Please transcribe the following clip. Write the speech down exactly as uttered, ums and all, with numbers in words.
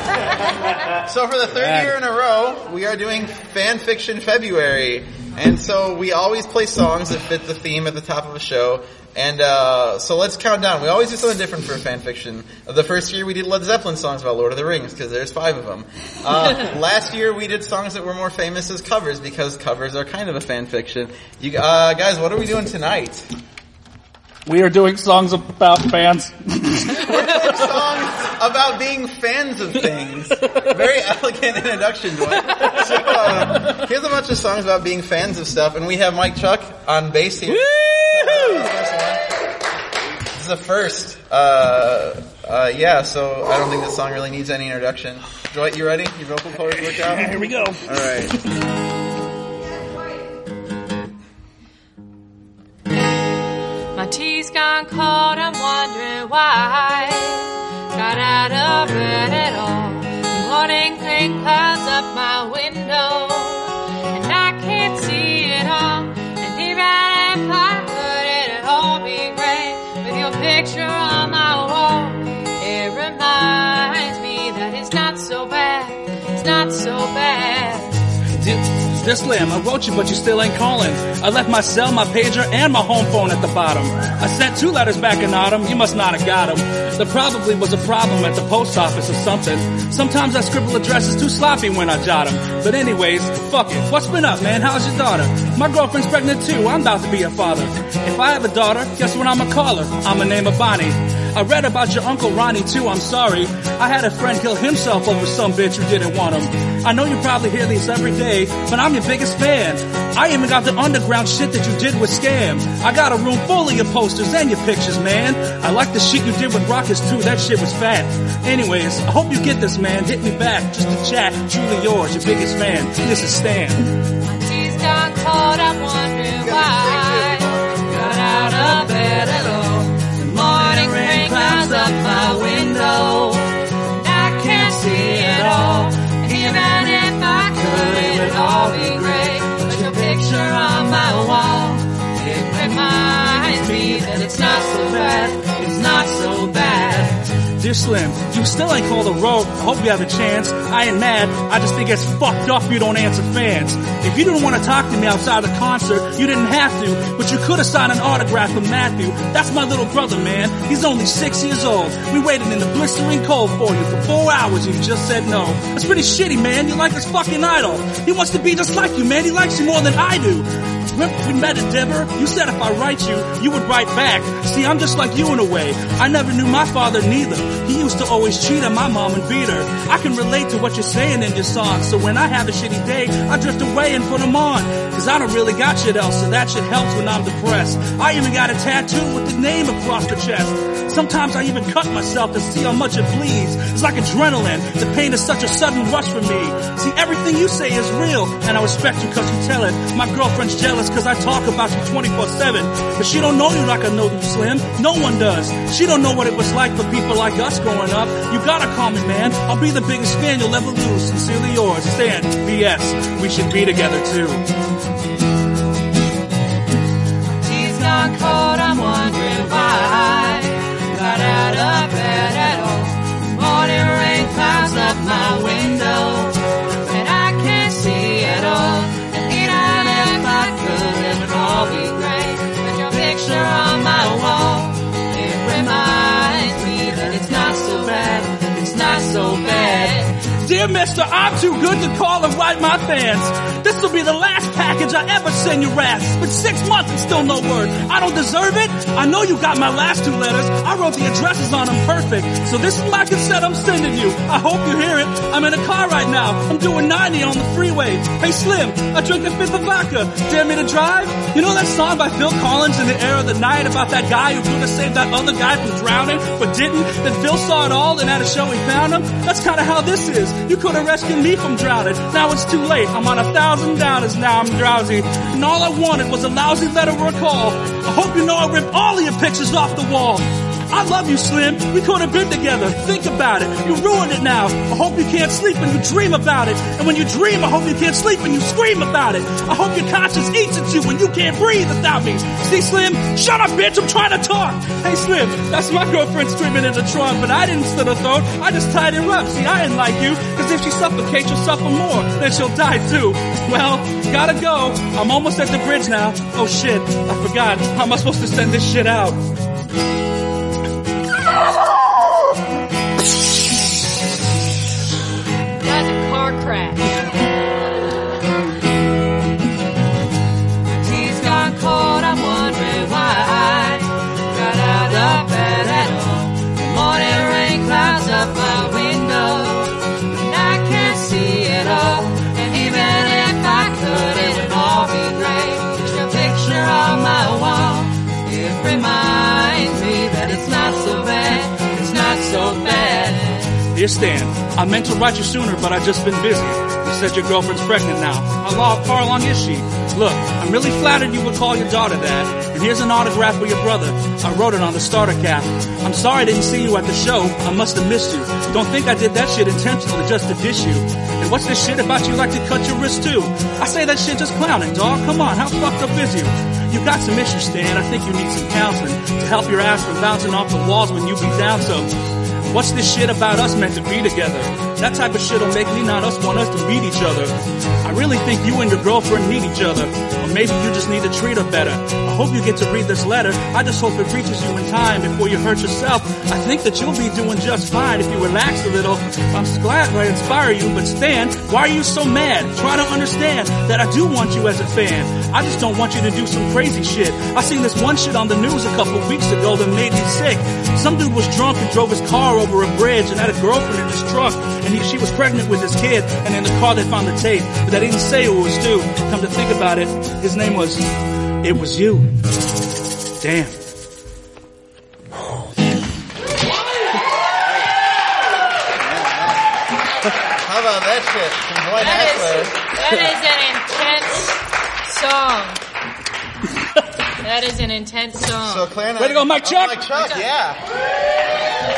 So for the third year in a row, we are doing Fan Fiction February. And so we always play songs that fit the theme at the top of a show. And uh so let's count down. We always do something different for fan fiction. The first year we did Led Zeppelin songs about Lord of the Rings, because there's five of them. Uh last year we did songs that were more famous as covers, because covers are kind of a fan fiction. You uh guys, what are we doing tonight? We are doing songs about fans. We're doing songs about being fans of things. Very elegant introduction, Dwight. So, uh, here's a bunch of songs about being fans of stuff, and we have Mike Chuck on bass here. Woo! This is the first. Uh, uh, yeah, so I don't think this song really needs any introduction. Dwight, you ready? Your vocal cords worked out? Here we go. All right. My tea's gone cold, I'm wondering why. Got out of bed at all. The morning rain clouds up my window, and I can't see it all. And even if I could, it'd all be great with your picture on my wall. It reminds me that it's not so bad, it's not so bad. Dear Slim, I wrote you, but you still ain't calling. I left my cell, my pager, and my home phone at the bottom. I sent two letters back in autumn, you must not have got them. There probably was a problem at the post office or something. Sometimes I scribble addresses too sloppy when I jot them. But anyways, fuck it. What's been up, man? How's your daughter? My girlfriend's pregnant too, I'm about to be a father. If I have a daughter, guess what I'ma call her? I'ma name her Bonnie. I read about your Uncle Ronnie too, I'm sorry. I had a friend kill himself over some bitch who didn't want him. I know you probably hear these every day, but I'm your biggest fan. I even got the underground shit that you did with Scam. I got a room full of your posters and your pictures, man. I like the shit you did with Rockets too, that shit was fat. Anyways, I hope you get this, man. Hit me back, just to chat. Truly yours, your biggest fan. This is Stan. She's gone cold, I'm wondering why. Got out of bed at all. The morning rain clouds up my window, and I can't see it all. Even if I could, it would all be great. But your picture on my wall, it reminds me that it's not so bad, it's not so bad. Dear Slim, you still ain't called a rope. I hope you have a chance. I ain't mad. I just think it's fucked up you don't answer fans. If you didn't want to talk to me outside the concert, you didn't have to. But you could have signed an autograph for Matthew. That's my little brother, man. He's only six years old. We waited in the blistering cold for you for four hours and you just said no. That's pretty shitty, man. You're like his fucking idol. He wants to be just like you, man. He likes you more than I do. Remember we met at Denver? You said if I write you, you would write back. See, I'm just like you in a way. I never knew my father neither. He used to always cheat on my mom and beat her. I can relate to what you're saying in your songs. So when I have a shitty day, I drift away and put them on. Cause I don't really got shit else, so that shit helps when I'm depressed. I even got a tattoo with the name across the chest. Sometimes I even cut myself to see how much it bleeds. It's like adrenaline. The pain is such a sudden rush for me. See, everything you say is real, and I respect you cause you tell it. My girlfriend's jealous cause I talk about you twenty-four seven. But she don't know you like I know you, Slim. No one does. She don't know what it was like for people like us growing up. You gotta call me, man. I'll be the biggest fan you'll ever lose. Sincerely yours, Stan. P S. We should be together too. She's gone cold, I'm wondering why. Got out of bed at all. Morning rain clouds up my window, and I can't see it all. And even if I could, it would all be great. With your picture on my wall, it reminds me that it's not so bad, it's not so bad. Dear mister, I'm too good to call and write my fans. This will be the last package I ever send you rats. It's been six months and still no word. I don't deserve it. I know you got my last two letters. I wrote the addresses on them perfect. So this is my cassette I'm sending you. I hope you hear it. I'm in a car right now. I'm doing ninety on the freeway. Hey Slim, I drank a fifth of vodka. Dare me to drive? You know that song by Phil Collins, In the Air of the Night, about that guy who could have saved that other guy from drowning, but didn't? Then Phil saw it all and at a show he found him? That's kind of how this is. You could have rescued me from drowning. Now it's too late. I'm on a thousand downers. Now I'm drowsy. And all I wanted was a lousy letter or a call. I hope you know I ripped all of your pictures off the wall. I love you, Slim. We could have been together. Think about it. You ruined it now. I hope you can't sleep when you dream about it. And when you dream, I hope you can't sleep when you scream about it. I hope your conscience eats at you when you can't breathe without me. See, Slim? Shut up, bitch. I'm trying to talk. Hey, Slim, that's my girlfriend screaming in the trunk, but I didn't slit her throat. I just tied her up. See, I didn't like you, because if she suffocates, she'll suffer more. Then she'll die, too. Well, gotta go. I'm almost at the bridge now. Oh, shit. I forgot. How am I supposed to send this shit out? That's a car crash. My tea's gone cold, I'm wondering why I got out of bed at all. The morning rain clouds up my window, and I can't see it all. And even if I could, it would all be great. Just a picture on my wall, it reminds me that it's not so bad, it's not so bad. Dear Stan, I meant to write you sooner, but I've just been busy. You said your girlfriend's pregnant now. How far along is she? Look, I'm really flattered you would call your daughter that. And here's an autograph for your brother. I wrote it on the starter cap. I'm sorry I didn't see you at the show. I must have missed you. Don't think I did that shit intentionally just to dish you. And what's this shit about you like to cut your wrist too? I say that shit just clowning, dog. Come on, how fucked up is you? You got some issues, Stan. I think you need some counseling to help your ass from bouncing off the walls when you be down so. What's this shit about us meant to be together? That type of shit'll make me not us want us to meet each other. I really think you and your girlfriend need each other. Or maybe you just need to treat her better. I hope you get to read this letter. I just hope it reaches you in time before you hurt yourself. I think that you'll be doing just fine if you relax a little. I'm glad I inspire you, but Stan, why are you so mad? Try to understand that I do want you as a fan. I just don't want you to do some crazy shit. I seen this one shit on the news a couple weeks ago that made me sick. Some dude was drunk and drove his car over a bridge and had a girlfriend in his truck, and he, she was pregnant with his kid, and in the car they found the tape, but they didn't say who it was to. Come to think about it, his name was, it was you. Damn. How about that shit from Dwight That Hackler? is, that is an intense song. That is an intense song. So Claire and I, Way to go, Mike Chuck. Oh, Mike Chuck, yeah.